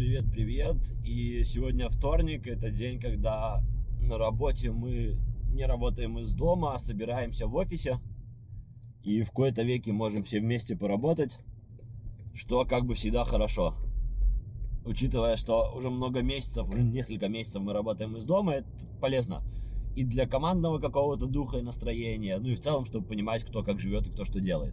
Привет. И сегодня вторник, это день, когда на работе мы не работаем из дома, а собираемся в офисе. И в кои-то веки можем все вместе поработать, что как бы всегда хорошо. Учитывая, что уже несколько месяцев мы работаем из дома, это полезно. И для командного какого-то духа и настроения, ну и в целом, чтобы понимать, кто как живет и кто что делает.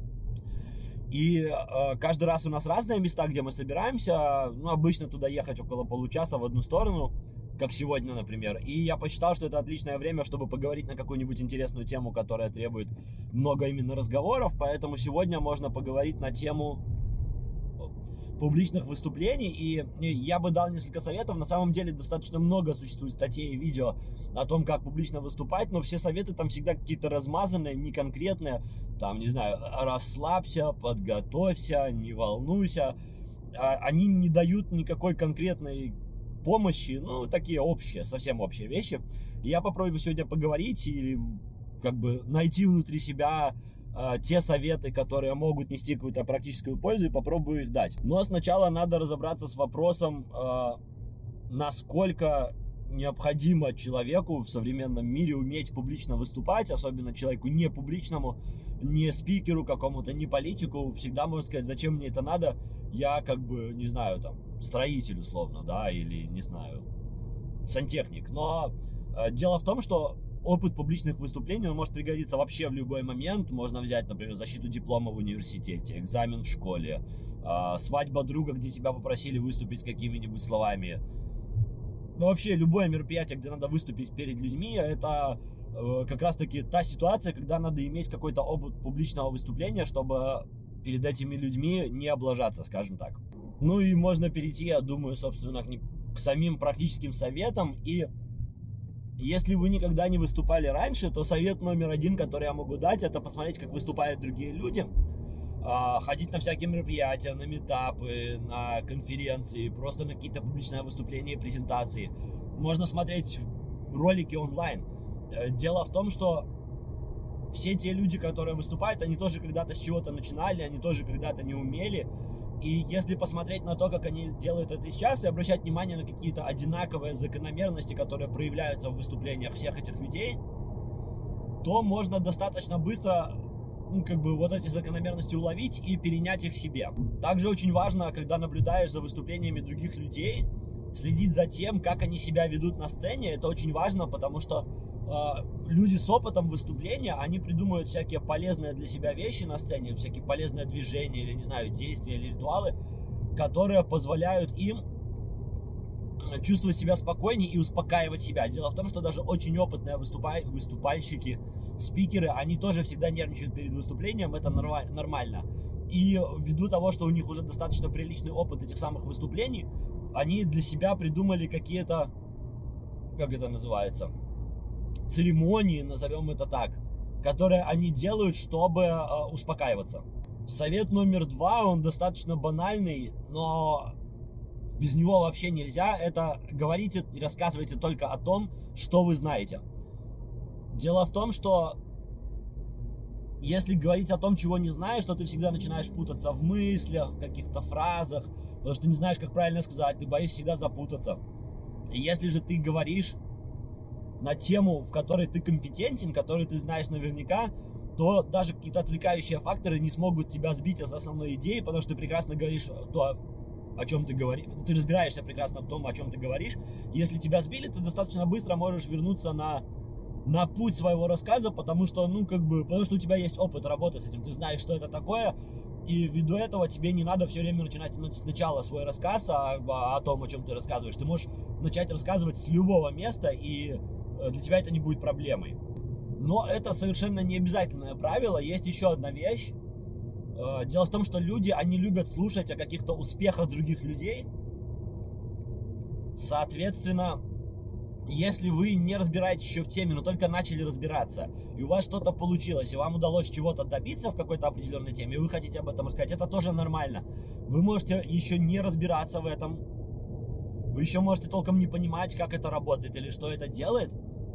И каждый раз у нас разные места, где мы собираемся. Ну, обычно туда ехать около получаса в одну сторону, как сегодня, например. И я посчитал, что это отличное время, чтобы поговорить на какую-нибудь интересную тему, которая требует много именно разговоров. Поэтому сегодня можно поговорить на тему публичных выступлений. И я бы дал несколько советов. На самом деле достаточно много существует статей и видео о том, как публично выступать, но все советы там всегда какие-то размазанные, неконкретные. Там, не знаю, расслабься, подготовься, не волнуйся. Они не дают никакой конкретной помощи, ну, такие общие, совсем общие вещи. И я попробую сегодня поговорить и как бы найти внутри себя те советы, которые могут нести какую-то практическую пользу, и попробую их дать. Но сначала надо разобраться с вопросом, насколько необходимо человеку в современном мире уметь публично выступать, особенно человеку не публичному, не спикеру какому-то, не политику. Всегда можно сказать, зачем мне это надо, я как бы, не знаю, там, строитель условно, да, или, не знаю, сантехник. Но дело в том, что опыт публичных выступлений, он может пригодиться вообще в любой момент. Можно взять, например, защиту диплома в университете, экзамен в школе, свадьба друга, где тебя попросили выступить с какими-нибудь словами. Но вообще любое мероприятие, где надо выступить перед людьми, это как раз таки та ситуация, когда надо иметь какой-то опыт публичного выступления, чтобы перед этими людьми не облажаться, скажем так. Ну и можно перейти, я думаю, собственно, к самим практическим советам. И если вы никогда не выступали раньше, то совет номер один, который я могу дать, это посмотреть, как выступают другие люди. Ходить на всякие мероприятия, на митапы, на конференции, просто на какие-то публичные выступления и презентации. Можно смотреть ролики онлайн. Дело в том, что все те люди, которые выступают, они тоже когда-то с чего-то начинали, они тоже когда-то не умели. И если посмотреть на то, как они делают это сейчас, и обращать внимание на какие-то одинаковые закономерности, которые проявляются в выступлениях всех этих людей, то можно достаточно быстро вот эти закономерности уловить и перенять их себе. Также очень важно, когда наблюдаешь за выступлениями других людей, следить за тем, как они себя ведут на сцене. Это очень важно, потому что люди с опытом выступления, они придумывают всякие полезные для себя вещи на сцене, всякие полезные движения или, не знаю, действия или ритуалы, которые позволяют им чувствовать себя спокойнее и успокаивать себя. Дело в том, что даже очень опытные выступальщики, спикеры, они тоже всегда нервничают перед выступлением, это нормально. И ввиду того, что у них уже достаточно приличный опыт этих самых выступлений, они для себя придумали какие-то, как это называется, церемонии, назовем это так, которые они делают, чтобы успокаиваться. Совет номер 2, он достаточно банальный, но без него вообще нельзя. Это говорите и рассказывайте только о том, что вы знаете. Дело в том, что если говорить о том, чего не знаешь, то ты всегда начинаешь путаться в мыслях, в каких-то фразах, потому что не знаешь, как правильно сказать, ты боишься всегда запутаться. И если же ты говоришь на тему, в которой ты компетентен, которую ты знаешь наверняка, то даже какие-то отвлекающие факторы не смогут тебя сбить с основной идеи, потому что ты прекрасно говоришь то, о чем ты говоришь, ты разбираешься прекрасно в том, о чем ты говоришь. Если тебя сбили, ты достаточно быстро можешь вернуться на путь своего рассказа, потому что, потому что у тебя есть опыт работы с этим, ты знаешь, что это такое, и ввиду этого тебе не надо все время начинать сначала свой рассказ о том, о чем ты рассказываешь. Ты можешь начать рассказывать с любого места, и для тебя это не будет проблемой. Но это совершенно не обязательное правило. Есть еще одна вещь. Дело в том, что люди, они любят слушать о каких-то успехах других людей. Соответственно, если вы не разбираетесь еще в теме, но только начали разбираться, и у вас что-то получилось, и вам удалось чего-то добиться в какой-то определенной теме, и вы хотите об этом рассказать, это тоже нормально. Вы можете еще не разбираться в этом, вы еще можете толком не понимать, как это работает или что это делает,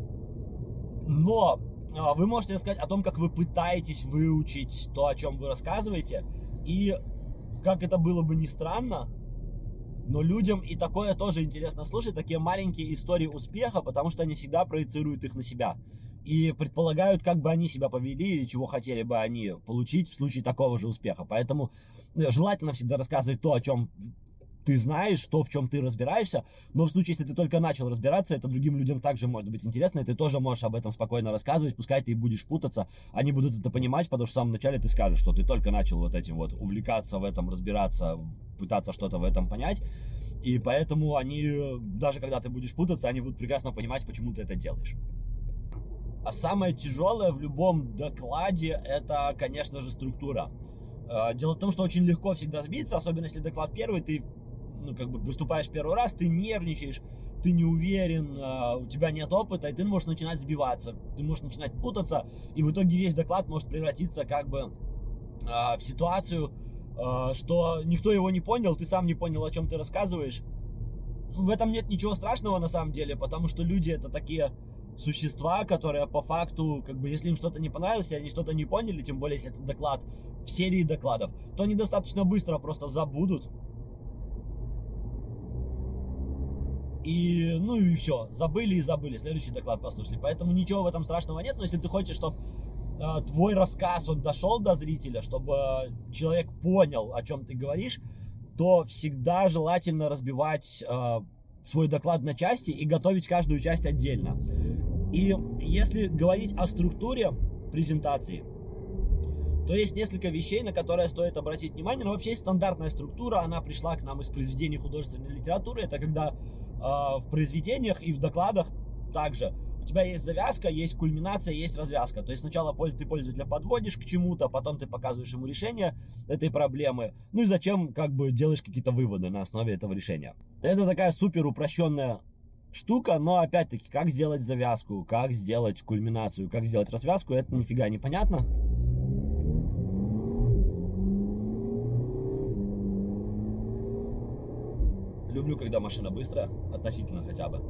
но вы можете рассказать о том, как вы пытаетесь выучить то, о чем вы рассказываете, и как это было бы ни странно, Но людям и такое тоже интересно слушать, такие маленькие истории успеха, потому что они всегда проецируют их на себя. И предполагают, как бы они себя повели или чего хотели бы они получить в случае такого же успеха. Поэтому желательно всегда рассказывать то, о чем ты знаешь, то, в чем ты разбираешься, но в случае, если ты только начал разбираться, это другим людям также может быть интересно, и ты тоже можешь об этом спокойно рассказывать, пускай ты и будешь путаться, они будут это понимать, потому что в самом начале ты скажешь, что ты только начал вот этим вот увлекаться в этом, разбираться, пытаться что-то в этом понять, и поэтому они, даже когда ты будешь путаться, они будут прекрасно понимать, почему ты это делаешь. А самое тяжелое в любом докладе, это, конечно же, структура. Дело в том, что очень легко всегда сбиться, особенно если доклад первый, ты выступаешь первый раз, ты нервничаешь, ты не уверен, у тебя нет опыта, и ты можешь начинать сбиваться, ты можешь начинать путаться, и в итоге весь доклад может превратиться в ситуацию, что никто его не понял, ты сам не понял, о чем ты рассказываешь. В этом нет ничего страшного на самом деле, потому что люди это такие существа, которые по факту, если им что-то не понравилось, или они что-то не поняли, тем более если это доклад в серии докладов, то они достаточно быстро просто забудут. И все, забыли и забыли, следующий доклад послушали. Поэтому ничего в этом страшного нет, но если ты хочешь, чтобы твой рассказ, он дошел до зрителя, чтобы человек понял, о чем ты говоришь, то всегда желательно разбивать свой доклад на части и готовить каждую часть отдельно. И если говорить о структуре презентации, то есть несколько вещей, на которые стоит обратить внимание. Но вообще есть стандартная структура, она пришла к нам из произведений художественной литературы. Это когда в произведениях и в докладах также у тебя есть завязка, есть кульминация, есть развязка. То есть сначала ты пользователя подводишь к чему-то, потом ты показываешь ему решение этой проблемы. И затем делаешь какие-то выводы на основе этого решения. Это такая супер упрощенная штука, но опять-таки, как сделать завязку, как сделать кульминацию, как сделать развязку, это нифига не понятно. Люблю, когда машина быстрая, относительно хотя бы.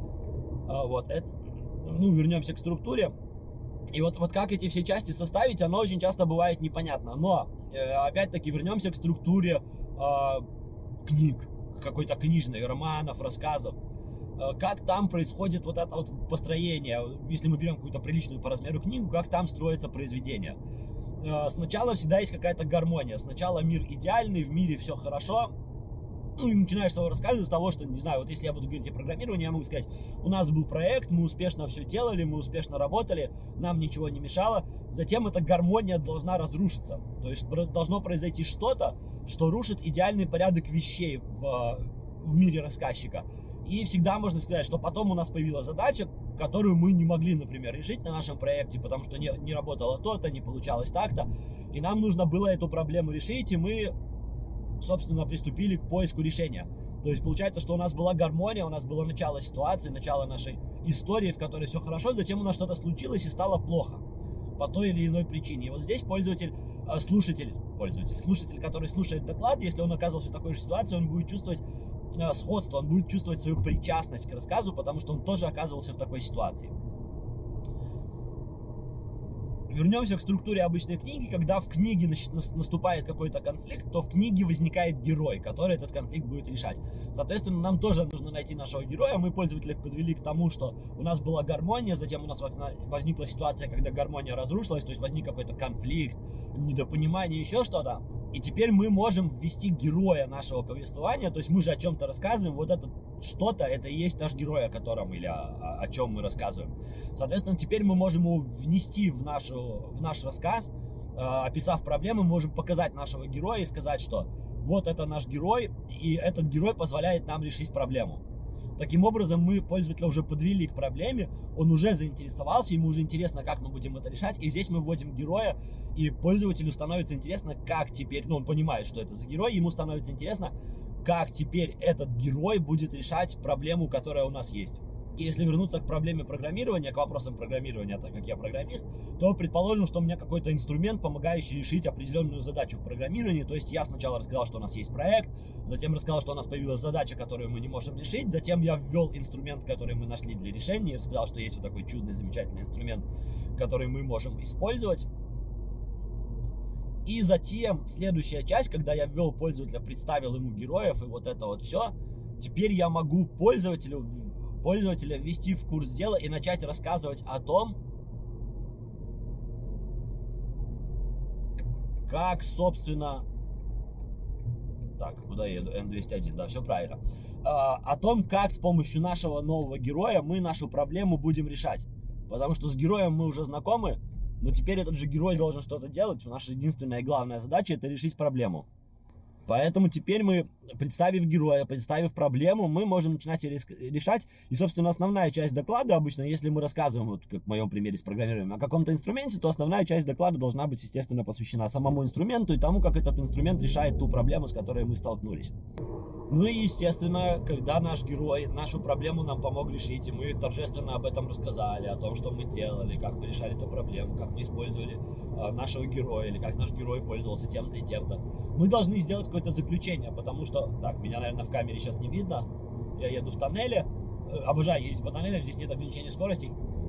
Вернемся к структуре. И вот как эти все части составить, оно очень часто бывает непонятно. Но, опять-таки, вернемся к структуре книг, какой-то книжной, романов, рассказов. Как там происходит вот это вот построение, если мы берем какую-то приличную по размеру книгу, как там строится произведение. Сначала всегда есть какая-то гармония. Сначала мир идеальный, в мире все хорошо. И начинаешь свой рассказ с того, что, не знаю, вот если я буду говорить о программировании, я могу сказать, у нас был проект, мы успешно все делали, мы успешно работали, нам ничего не мешало. Затем эта гармония должна разрушиться. То есть должно произойти что-то, что рушит идеальный порядок вещей в мире рассказчика. И всегда можно сказать, что потом у нас появилась задача, которую мы не могли, например, решить на нашем проекте, потому что не работало то-то, не получалось так-то. И нам нужно было эту проблему решить, и мы, собственно, приступили к поиску решения. То есть получается, что у нас была гармония, у нас было начало ситуации, начало нашей истории, в которой все хорошо, затем у нас что-то случилось и стало плохо по той или иной причине. И вот здесь слушатель, который слушает доклад, если он оказывался в такой же ситуации, он будет чувствовать сходство, он будет чувствовать свою причастность к рассказу, потому что он тоже оказывался в такой ситуации. Вернемся к структуре обычной книги. Когда в книге наступает какой-то конфликт, то в книге возникает герой, который этот конфликт будет решать. Соответственно, нам тоже нужно найти нашего героя. Мы, пользователи, подвели к тому, что у нас была гармония, затем у нас возникла ситуация, когда гармония разрушилась, то есть возник какой-то конфликт, недопонимание, еще что-то. И теперь мы можем ввести героя нашего повествования, то есть мы же о чем-то рассказываем, вот это что-то, это и есть наш герой, о котором или о чем мы рассказываем. Соответственно, теперь мы можем его внести в наш рассказ, описав проблему, мы можем показать нашего героя и сказать, что вот это наш герой, и этот герой позволяет нам решить проблему. Таким образом, мы пользователя уже подвели к проблеме, он уже заинтересовался, ему уже интересно, как мы будем это решать, и здесь мы вводим героя, и пользователю становится интересно, как теперь, он понимает, что это за герой, ему становится интересно, как теперь этот герой будет решать проблему, которая у нас есть. И если вернуться к проблеме программирования, к вопросам программирования, так как я программист, то предположим, что у меня какой-то инструмент, помогающий решить определенную задачу в программировании. То есть я сначала рассказал, что у нас есть проект, затем рассказал, что у нас появилась задача, которую мы не можем решить, затем я ввел инструмент, который мы нашли для решения, и рассказал, что есть вот такой чудный, замечательный инструмент, который мы можем использовать. И затем следующая часть, когда я ввел пользователя, представил ему героев и вот это вот все, теперь я могу пользователя ввести в курс дела и начать рассказывать о том, как, собственно... Так, куда я еду? N201, да, все правильно. О том, как с помощью нашего нового героя мы нашу проблему будем решать. Потому что с героем мы уже знакомы, но теперь этот же герой должен что-то делать. Наша единственная и главная задача — это решить проблему. Поэтому теперь мы, представив героя, представив проблему, мы можем начинать ее решать. И, собственно, основная часть доклада обычно, если мы рассказываем, вот как в моем примере с программированием, о каком-то инструменте, то основная часть доклада должна быть, естественно, посвящена самому инструменту и тому, как этот инструмент решает ту проблему, с которой мы столкнулись. Ну и, естественно, когда наш герой нашу проблему нам помог решить, и мы торжественно об этом рассказали, о том, что мы делали, как мы решали эту проблему, как мы использовали нашего героя, или как наш герой пользовался тем-то и тем-то, мы должны сделать какое-то заключение, потому что, так, меня, наверное, в камере сейчас не видно, я еду в тоннеле, обожаю ездить по тоннелям, здесь нет ограничения скоростей,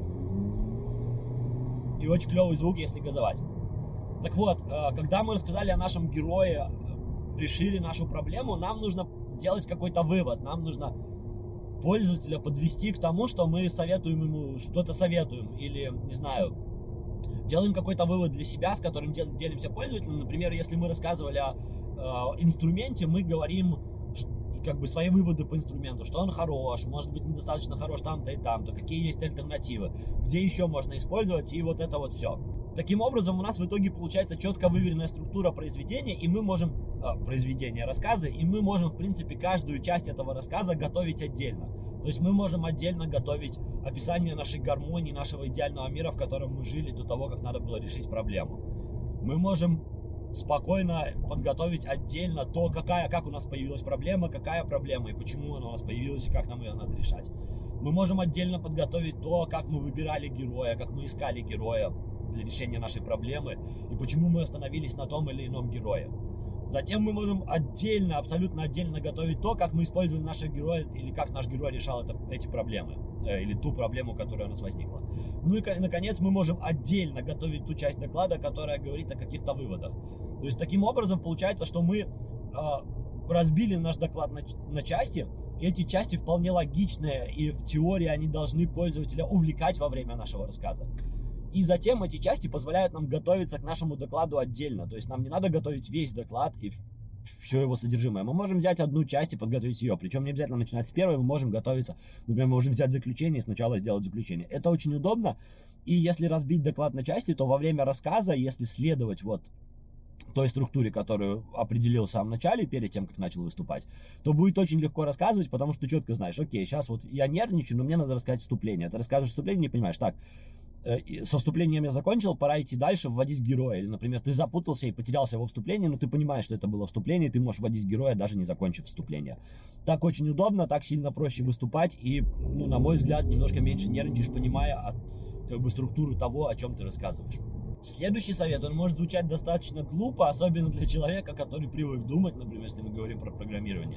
и очень клевый звук, если газовать. Так вот, когда мы рассказали о нашем герое, решили нашу проблему, нам нужно сделать какой-то вывод, нам нужно пользователя подвести к тому, что мы советуем ему, что-то советуем, или, не знаю, делаем какой-то вывод для себя, с которым делимся пользователям. Например, если мы рассказывали о инструменте, мы говорим как бы свои выводы по инструменту, что он хорош, может быть недостаточно хорош там-то и там-то, какие есть альтернативы, где еще можно использовать, и вот это вот все. Таким образом, у нас в итоге получается четко выверенная структура произведения, и мы можем, произведения, рассказы, и мы можем, в принципе, каждую часть этого рассказа готовить отдельно. То есть мы можем отдельно готовить описание нашей гармонии, нашего идеального мира, в котором мы жили до того, как надо было решить проблему. Мы можем спокойно подготовить отдельно то, как у нас появилась проблема, какая проблема и почему она у нас появилась, и как нам ее надо решать. Мы можем отдельно подготовить то, как мы выбирали героя, как мы искали героя для решения нашей проблемы и почему мы остановились на том или ином герое. Затем мы можем отдельно, абсолютно отдельно готовить то, как мы использовали нашего героя или как наш герой решал эти проблемы или ту проблему, которая у нас возникла. Ну и, наконец, мы можем отдельно готовить ту часть доклада, которая говорит о каких-то выводах. То есть, таким образом, получается, что мы разбили наш доклад на части, и эти части вполне логичные, и в теории они должны пользователя увлекать во время нашего рассказа. И затем эти части позволяют нам готовиться к нашему докладу отдельно. То есть нам не надо готовить весь доклад и все его содержимое. Мы можем взять одну часть и подготовить ее. Причем не обязательно начинать с первой, мы можем готовиться. Например, мы можем взять заключение и сначала сделать заключение. Это очень удобно. И если разбить доклад на части, то во время рассказа, если следовать вот той структуре, которую определил в самом начале, перед тем, как начал выступать, то будет очень легко рассказывать, потому что ты четко знаешь, окей, сейчас вот я нервничаю, но мне надо рассказать вступление. Ты рассказываешь вступление, не понимаешь, так, со вступлением я закончил, пора идти дальше, вводить героя. Или, например, ты запутался и потерялся во вступлении, но ты понимаешь, что это было вступление, и ты можешь вводить героя, даже не закончив вступление. Так очень удобно, так сильно проще выступать, и, ну, на мой взгляд, немножко меньше нервничаешь, понимая как бы структуру того, о чем ты рассказываешь. Следующий совет, он может звучать достаточно глупо, особенно для человека, который привык думать, например, если мы говорим про программирование.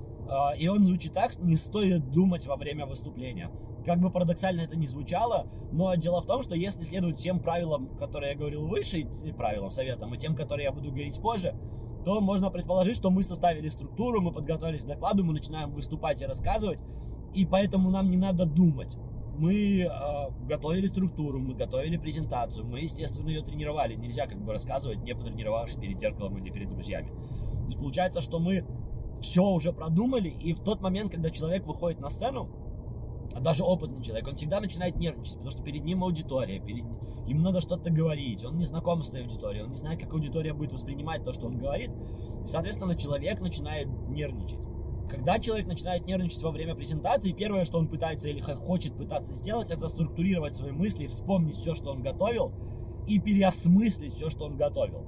И он звучит так: не стоит думать во время выступления. Как бы парадоксально это ни звучало, но дело в том, что если следовать всем правилам, которые я говорил выше, и правилам, советам, и тем, которые я буду говорить позже, то можно предположить, что мы составили структуру, мы подготовились к докладу, мы начинаем выступать и рассказывать, и поэтому нам не надо думать. Мы готовили структуру, мы готовили презентацию, мы, естественно, ее тренировали. Нельзя как бы рассказывать, не потренировавшись перед зеркалом или перед друзьями. То есть получается, что мы все уже продумали, и в тот момент, когда человек выходит на сцену, даже опытный человек, он всегда начинает нервничать, потому что перед ним аудитория, ему надо что-то говорить, он не знаком с этой аудиторией, он не знает, как аудитория будет воспринимать то, что он говорит, и, соответственно, человек начинает нервничать. Когда человек начинает нервничать во время презентации, первое, что он пытается или хочет пытаться сделать, это структурировать свои мысли, вспомнить все, что он готовил, и переосмыслить все, что он готовил.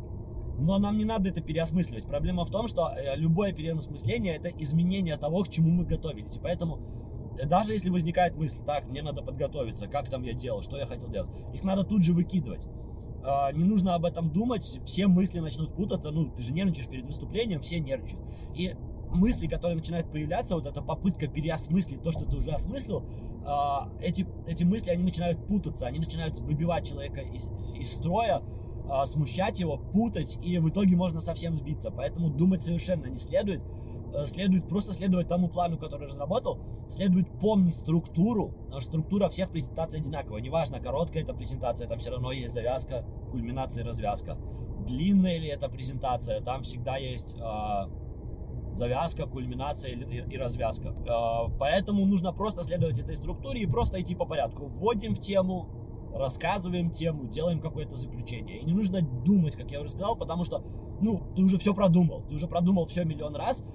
Но нам не надо это переосмысливать. Проблема в том, что любое переосмысление — это изменение того, к чему мы готовились. И поэтому, даже если возникает мысль, так, мне надо подготовиться, как там я делал, что я хотел делать, их надо тут же выкидывать. Не нужно об этом думать, все мысли начнут путаться. Ну, ты же нервничаешь перед выступлением, все нервничают. И мысли, которые начинают появляться, вот эта попытка переосмыслить то, что ты уже осмыслил, эти мысли, они начинают путаться, они начинают выбивать человека из строя, смущать его, путать, и в итоге можно совсем сбиться. Поэтому думать совершенно не следует. Следует просто следовать тому плану, который разработал. Следует помнить структуру, потому что структура всех презентаций одинаковая. Неважно, короткая эта презентация, там все равно есть завязка, кульминация и развязка. Длинная ли эта презентация, там всегда есть завязка, кульминация и развязка. Поэтому нужно просто следовать этой структуре и просто идти по порядку. Вводим в тему, рассказываем тему, делаем какое-то заключение. И не нужно думать, как я уже сказал, потому что, ты уже все продумал. Ты уже продумал все миллион раз.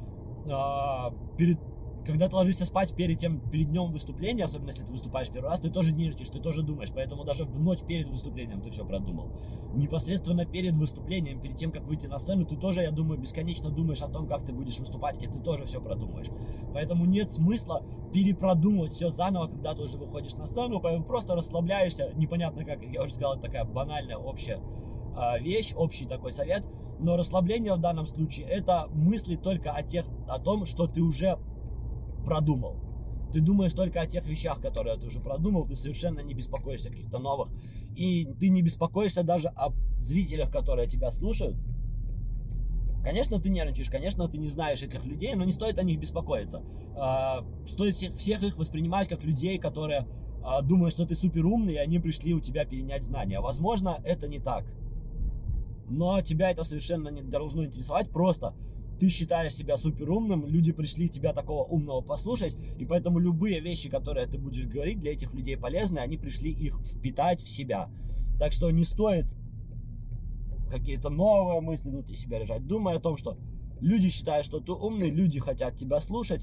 Когда ты ложишься спать перед днем выступления, особенно если ты выступаешь первый раз, ты тоже нервничаешь, ты тоже думаешь. Поэтому даже в ночь перед выступлением ты все продумал. Непосредственно перед выступлением, перед тем, как выйти на сцену, ты тоже, я думаю, бесконечно думаешь о том, как ты будешь выступать, и ты тоже все продумаешь. Поэтому нет смысла перепродумывать все заново, когда ты уже выходишь на сцену, поэтому просто расслабляешься. Непонятно как я уже сказал, это такая банальная общая вещь, общий такой совет. Но расслабление в данном случае это мысли только о том, что ты уже продумал. Ты думаешь только о тех вещах, которые ты уже продумал, ты совершенно не беспокоишься о каких-то новых. И ты не беспокоишься даже о зрителях, которые тебя слушают. Конечно, ты нервничаешь, конечно, ты не знаешь этих людей, но не стоит о них беспокоиться. Стоит всех их воспринимать как людей, которые думают, что ты супер умный, и они пришли у тебя перенять знания. Возможно, это не так. Но тебя это совершенно не должно интересовать, просто ты считаешь себя супер умным, люди пришли тебя такого умного послушать, и поэтому любые вещи, которые ты будешь говорить, для этих людей полезны, они пришли их впитать в себя. Так что не стоит какие-то новые мысли внутри себя лежать. Думай о том, что люди считают, что ты умный, люди хотят тебя слушать,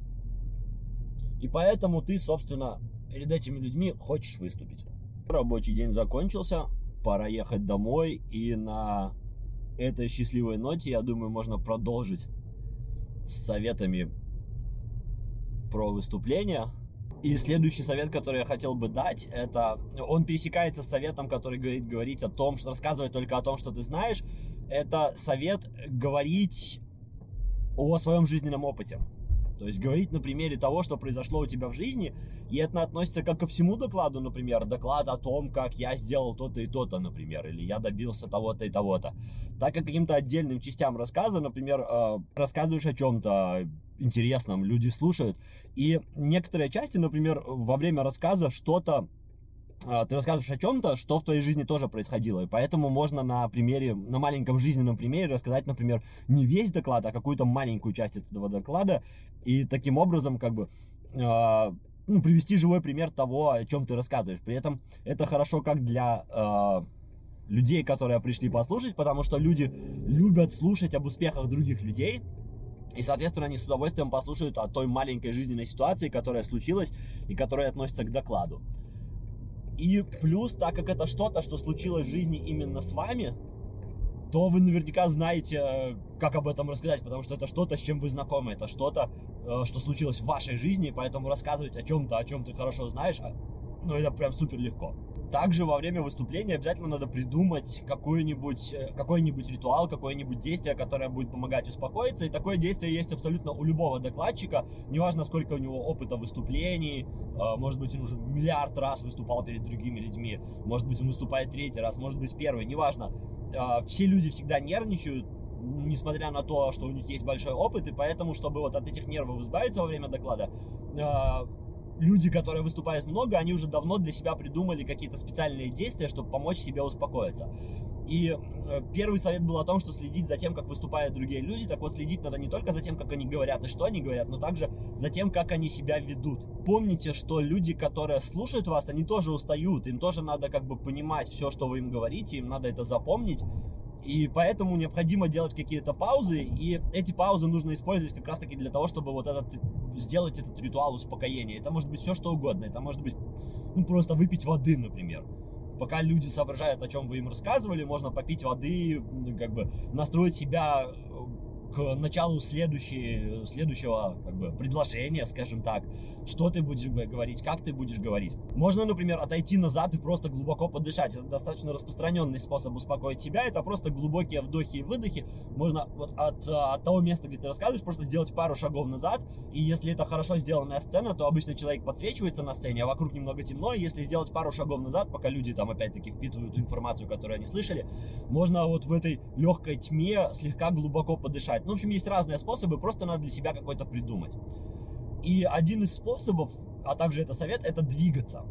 и поэтому ты, собственно, перед этими людьми хочешь выступить. Рабочий день закончился. Пора ехать домой, и на этой счастливой ноте, я думаю, можно продолжить с советами про выступление. И следующий совет, который я хотел бы дать, это он пересекается с советом, который говорить о том, что рассказывать только о том, что ты знаешь. Это совет говорить о своем жизненном опыте. То есть говорить на примере того, что произошло у тебя в жизни, и это относится как ко всему докладу, например, доклад о том, как я сделал то-то и то-то, например, или я добился того-то и того-то. Так как каким-то отдельным частям рассказа, например, рассказываешь о чем-то интересном, люди слушают, и некоторые части, например, во время рассказа ты рассказываешь о чем-то, что в твоей жизни тоже происходило, и поэтому можно на маленьком жизненном примере рассказать, например, не весь доклад, а какую-то маленькую часть этого доклада, и таким образом привести живой пример того, о чем ты рассказываешь. При этом это хорошо как для людей, которые пришли послушать, потому что люди любят слушать об успехах других людей, и, соответственно, они с удовольствием послушают о той маленькой жизненной ситуации, которая случилась и которая относится к докладу. И плюс, так как это что-то, что случилось в жизни именно с вами, то вы наверняка знаете, как об этом рассказать, потому что это что-то, с чем вы знакомы, это что-то, что случилось в вашей жизни, поэтому рассказывать о чем ты хорошо знаешь, это прям супер легко. Также во время выступления обязательно надо придумать какой-нибудь ритуал, какое-нибудь действие, которое будет помогать успокоиться. И такое действие есть абсолютно у любого докладчика. Неважно, сколько у него опыта выступлений. Может быть, он уже миллиард раз выступал перед другими людьми. Может быть, он выступает третий раз, может быть, первый. Неважно. Все люди всегда нервничают, несмотря на то, что у них есть большой опыт. И поэтому, чтобы вот от этих нервов избавиться во время доклада, люди, которые выступают много, они уже давно для себя придумали какие-то специальные действия, чтобы помочь себе успокоиться. И первый совет был о том, что следить за тем, как выступают другие люди. Так вот, следить надо не только за тем, как они говорят и что они говорят, но также за тем, как они себя ведут. Помните, что люди, которые слушают вас, они тоже устают. Им тоже надо понимать все, что вы им говорите, им надо это запомнить. И поэтому необходимо делать какие-то паузы, и эти паузы нужно использовать как раз таки для того, чтобы сделать этот ритуал успокоения. Это может быть все, что угодно. Это может быть просто выпить воды, например. Пока люди соображают, о чем вы им рассказывали, можно попить воды, настроить себя к началу следующего как бы предложения, скажем так, что ты будешь говорить, как ты будешь говорить. Можно, например, отойти назад и просто глубоко подышать. Это достаточно распространенный способ успокоить себя. Это просто глубокие вдохи и выдохи. Можно вот от того места, где ты рассказываешь, просто сделать пару шагов назад. И если это хорошо сделанная сцена, то обычно человек подсвечивается на сцене, а вокруг немного темно. И если сделать пару шагов назад, пока люди там опять-таки впитывают информацию, которую они слышали, можно вот в этой легкой тьме слегка глубоко подышать. Ну, в общем, есть разные способы, просто надо для себя какой-то придумать. И один из способов, а также это совет, это двигаться.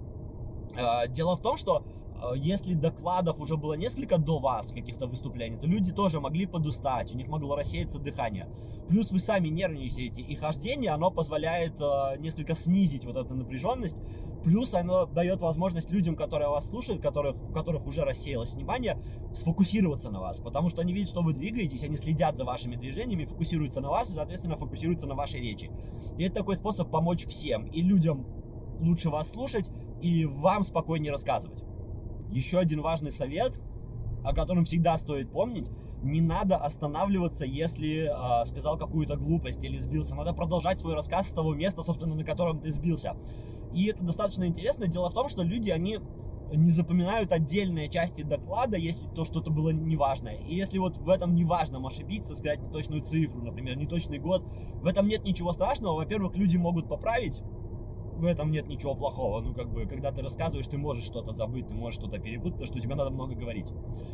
Дело в том, что если докладов уже было несколько до вас, каких-то выступлений, то люди тоже могли подустать, у них могло рассеяться дыхание. Плюс вы сами нервничаете, и хождение, оно позволяет несколько снизить вот эту напряженность. Плюс оно дает возможность людям, которые вас слушают, у которых уже рассеялось внимание, сфокусироваться на вас. Потому что они видят, что вы двигаетесь, они следят за вашими движениями, фокусируются на вас и, соответственно, фокусируются на вашей речи. И это такой способ помочь всем. И людям лучше вас слушать, и вам спокойнее рассказывать. Еще один важный совет, о котором всегда стоит помнить: не надо останавливаться, если сказал какую-то глупость или сбился. Надо продолжать свой рассказ с того места, собственно, на котором ты сбился. И это достаточно интересно. Дело в том, что люди, они не запоминают отдельные части доклада, если то что-то было неважное. И если вот в этом неважном ошибиться, сказать неточную цифру, например, неточный год, в этом нет ничего страшного. Во-первых, люди могут поправить, в этом нет ничего плохого. Ну, как бы, когда ты рассказываешь, ты можешь что-то забыть, ты можешь что-то перепутать, потому что тебе надо много говорить.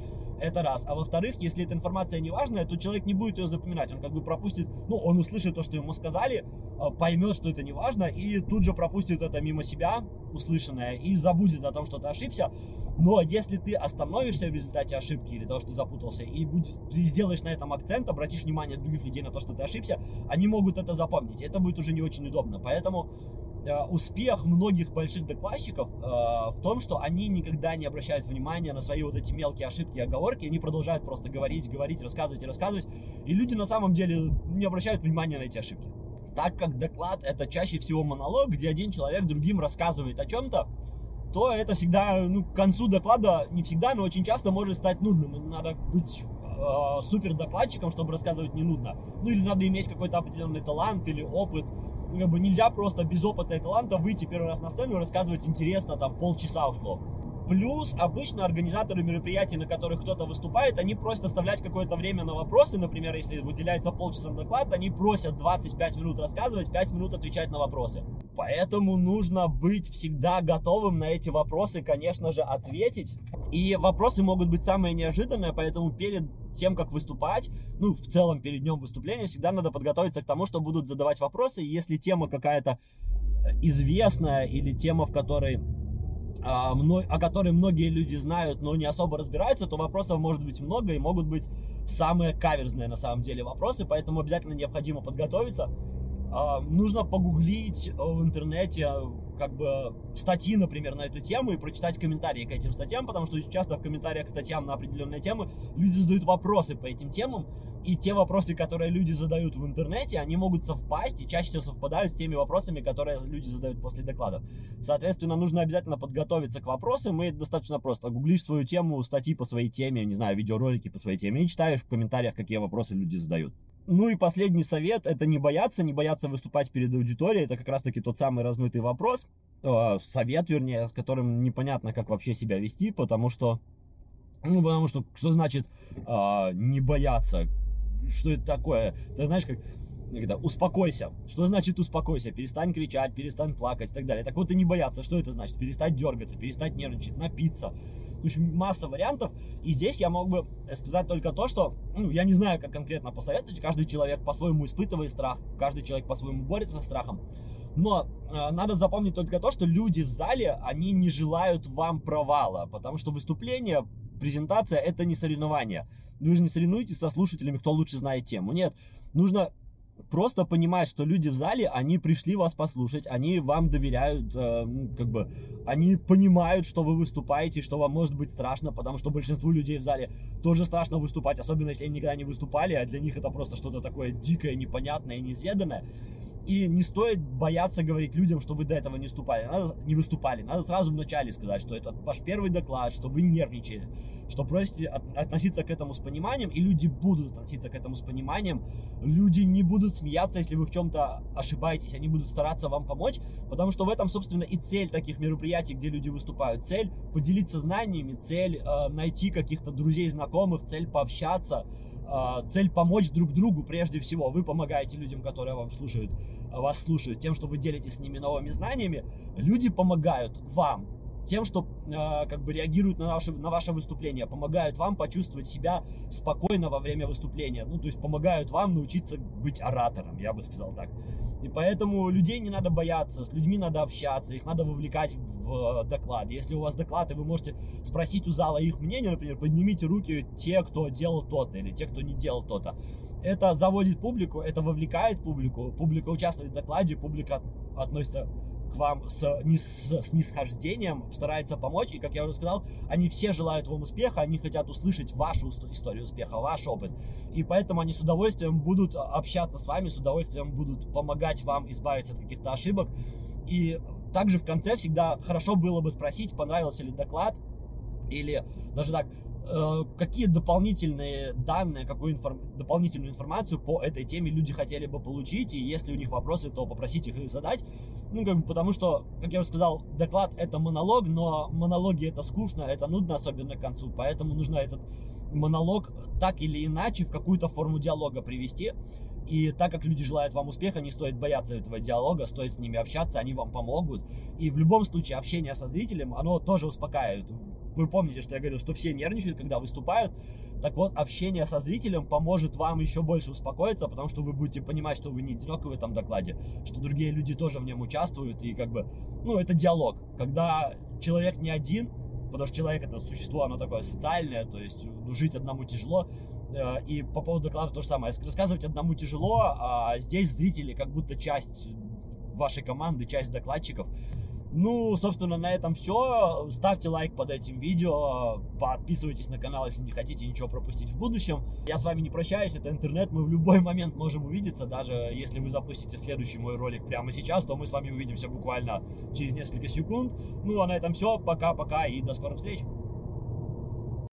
Это раз. А во-вторых, если эта информация не важная, то человек не будет ее запоминать. Он как бы пропустит, ну, он услышит то, что ему сказали, поймет, что это не важно, и тут же пропустит это мимо себя, услышанное, и забудет о том, что ты ошибся. Но если ты остановишься в результате ошибки или того, что ты запутался, и ты сделаешь на этом акцент, обратишь внимание других людей на то, что ты ошибся, они могут это запомнить. И это будет уже не очень удобно. Поэтому успех многих больших докладчиков в том, что они никогда не обращают внимания на свои вот эти мелкие ошибки и оговорки, они продолжают просто говорить, рассказывать и рассказывать, и люди на самом деле не обращают внимания на эти ошибки. Так как доклад — это чаще всего монолог, где один человек другим рассказывает о чем-то, то это всегда, ну, к концу доклада, не всегда, но очень часто может стать нудным. Надо быть супер докладчиком, чтобы рассказывать не нудно. Ну или надо иметь какой-то определенный талант или опыт. Как бы нельзя просто без опыта и таланта выйти первый раз на сцену и рассказывать интересно там полчаса условно. Плюс обычно организаторы мероприятий, на которых кто-то выступает, они просят оставлять какое-то время на вопросы. Например, если выделяется полчаса на доклад, они просят 25 минут рассказывать, 5 минут отвечать на вопросы. Поэтому нужно быть всегда готовым на эти вопросы, конечно же, ответить. И вопросы могут быть самые неожиданные, поэтому перед тем, как выступать, ну, в целом перед днем выступления, всегда надо подготовиться к тому, что будут задавать вопросы. И если тема какая-то известная или тема, о которой многие люди знают, но не особо разбираются, то вопросов может быть много и могут быть самые каверзные на самом деле вопросы, поэтому обязательно необходимо подготовиться. Нужно погуглить в интернете как бы статьи, например, на эту тему и прочитать комментарии к этим статьям, потому что очень часто в комментариях к статьям на определенные темы люди задают вопросы по этим темам, и те вопросы, которые люди задают в интернете, они могут совпасть и чаще всего совпадают с теми вопросами, которые люди задают после докладов. Соответственно, нужно обязательно подготовиться к вопросам, и это достаточно просто. Гуглишь свою тему, статьи по своей теме, не знаю, видеоролики по своей теме, и читаешь в комментариях, какие вопросы люди задают. Ну и последний совет — это не бояться выступать перед аудиторией. Это как раз-таки тот самый размытый вопрос, совет, вернее, с которым непонятно, как вообще себя вести, потому что что значит не бояться? Что это такое? Ты знаешь, когда успокойся. Что значит успокойся? Перестань кричать, перестань плакать и так далее. Так вот и не бояться. Что это значит? Перестать дергаться, перестать нервничать, напиться. В общем, масса вариантов. И здесь я мог бы сказать только то, что, я не знаю, как конкретно посоветовать. Каждый человек по-своему испытывает страх, каждый человек по-своему борется со страхом. Но надо запомнить только то, что люди в зале, они не желают вам провала, потому что выступление, презентация — это не соревнование. Вы же не соревнуетесь со слушателями, кто лучше знает тему. Нет, нужно просто понимать, что люди в зале, они пришли вас послушать, они вам доверяют, они понимают, что вы выступаете, что вам может быть страшно, потому что большинству людей в зале тоже страшно выступать, особенно если они никогда не выступали, а для них это просто что-то такое дикое, непонятное и неизведанное. И не стоит бояться говорить людям, что вы до этого не выступали. Надо сразу вначале сказать, что это ваш первый доклад, что вы нервничаете, что просите относиться к этому с пониманием, и люди будут относиться к этому с пониманием. Люди не будут смеяться, если вы в чем-то ошибаетесь, они будут стараться вам помочь, потому что в этом, собственно, и цель таких мероприятий, где люди выступают. Цель поделиться знаниями, цель найти каких-то друзей, знакомых, цель пообщаться, цель помочь друг другу прежде всего. Вы помогаете людям, которые вас слушают, тем, что вы делитесь с ними новыми знаниями. Люди помогают вам тем, что как бы реагируют на ваше выступление, помогают вам почувствовать себя спокойно во время выступления. Ну, то есть помогают вам научиться быть оратором, я бы сказал так. И поэтому людей не надо бояться, с людьми надо общаться, их надо вовлекать в доклад. Если у вас доклад, и вы можете спросить у зала их мнение, например, поднимите руки те, кто делал то-то, или те, кто не делал то-то. Это заводит публику, это вовлекает публику, публика участвует в докладе, публика относится к вам с снисхождением, старается помочь, и, как я уже сказал, они все желают вам успеха, они хотят услышать вашу историю успеха, ваш опыт, и поэтому они с удовольствием будут общаться с вами, с удовольствием будут помогать вам избавиться от каких-то ошибок. И также в конце всегда хорошо было бы спросить, понравился ли доклад, или даже так, какие дополнительные данные, какую дополнительную информацию по этой теме люди хотели бы получить, и если у них вопросы, то попросите их задать. Ну, как бы, потому что, как я уже сказал, доклад это монолог, но монологи это скучно, это нудно, особенно к концу, поэтому нужно этот монолог так или иначе в какую-то форму диалога привести. И так как люди желают вам успеха, не стоит бояться этого диалога, стоит с ними общаться, они вам помогут. И в любом случае общение со зрителем, оно тоже успокаивает. Вы помните, что я говорил, что все нервничают, когда выступают. Так вот, общение со зрителем поможет вам еще больше успокоиться, потому что вы будете понимать, что вы не одиноки в этом докладе, что другие люди тоже в нем участвуют. И как бы, ну, это диалог. Когда человек не один, потому что человек это существо, оно такое социальное, то есть жить одному тяжело. И по поводу доклада то же самое. Рассказывать одному тяжело, а здесь зрители как будто часть вашей команды, часть докладчиков. Ну, собственно, на этом все. Ставьте лайк под этим видео, подписывайтесь на канал, если не хотите ничего пропустить в будущем. Я с вами не прощаюсь, это интернет, мы в любой момент можем увидеться. Даже если вы запустите следующий мой ролик прямо сейчас, то мы с вами увидимся буквально через несколько секунд. Ну, а на этом все. Пока-пока и до скорых встреч.